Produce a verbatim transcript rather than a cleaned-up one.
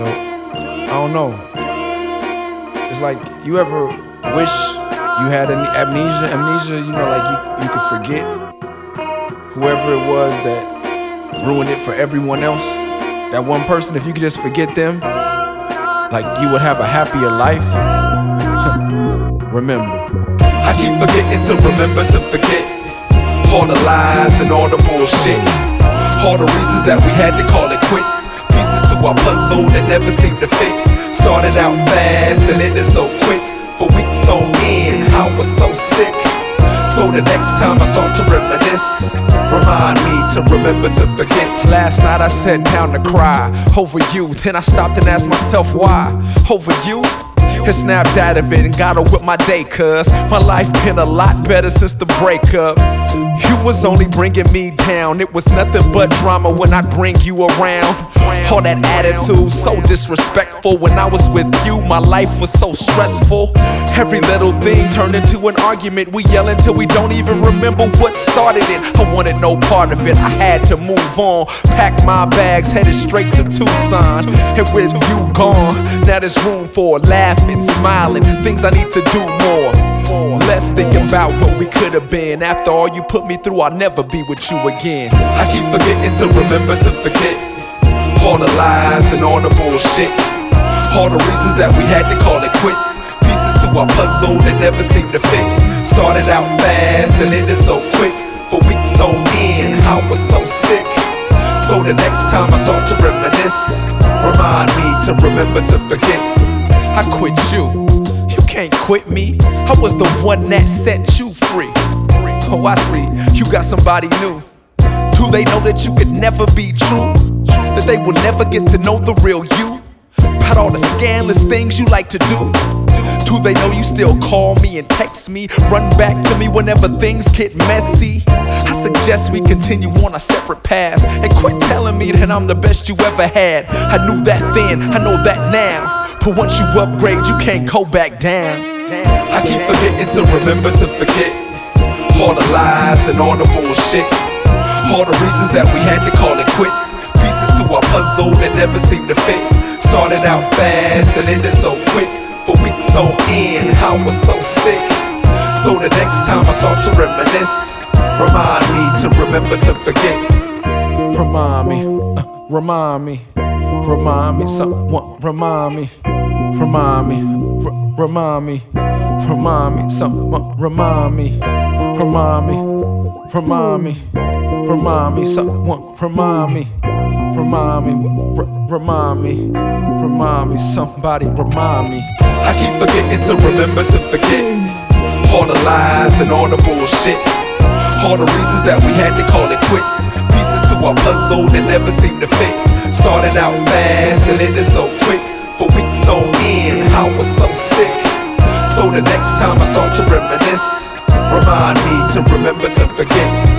So, I don't know. It's like, you ever wish you had an amnesia? Amnesia, you know, like you, you could forget whoever it was that ruined it for everyone else. That one person, if you could just forget them, like you would have a happier life. Remember. I keep forgetting to remember to forget all the lies and all the bullshit, all the reasons that we had to call it quits. Pieces to our puzzle that never seemed to fit. Started out fast and ended so quick. For weeks on end, I was so sick. So the next time I start to reminisce, remind me to remember to forget. Last night I sat down to cry over you. Then I stopped and asked myself why. Over you? And snapped out of it and got on with my day, cuz my life been a lot better since the breakup. You was only bringing me down. It was nothing but drama when I bring you around. All that attitude, so disrespectful. When I was with you, my life was so stressful. Every little thing turned into an argument. We yell until we don't even remember what started it. I wanted no part of it, I had to move on. Pack my bags, headed straight to Tucson. And with you gone, now there's room for laughing, smiling, things I need to do more. Let's think about what we could have been. After all you put me through, I'll never be with you again. I keep forgetting to remember to forget all the lies and all the bullshit, all the reasons that we had to call it quits. Pieces to our puzzle that never seemed to fit. Started out fast and ended so quick. For weeks on end, I was so sick. So the next time I start to reminisce, remind me to remember to forget. I quit you, you can't quit me. I was the one that set you free. Oh, I see, you got somebody new. Do they know that you could never be true? That they will never get to know the real you? About all the scandalous things you like to do? Do they know you still call me and text me, run back to me whenever things get messy? I suggest we continue on our separate paths and quit telling me that I'm the best you ever had. I knew that then, I know that now. But once you upgrade, you can't go back down. I keep forgetting to remember to forget all the lies and all the bullshit, all the reasons that we had to call it quits. Pieces to our puzzle that never seemed to fit. Started out fast and ended so quick. For weeks on end, I was so sick. So the next time I start to reminisce, remind me to remember to forget. Remind me, uh, remind me, remind me, someone, remind me, remind me, r- remind me, remind me, someone, remind me, remind me, remind me, remind me, someone, remind me, remind me, r- remind me, remind me, somebody, remind me. I keep forgetting to remember to forget all the lies and all the bullshit, all the reasons that we had to call it quits. Pieces to our puzzle that never seemed to fit. Started out fast and ended so quick. For weeks on end, I was so sick. So the next time I start to reminisce, remind me to remember to forget.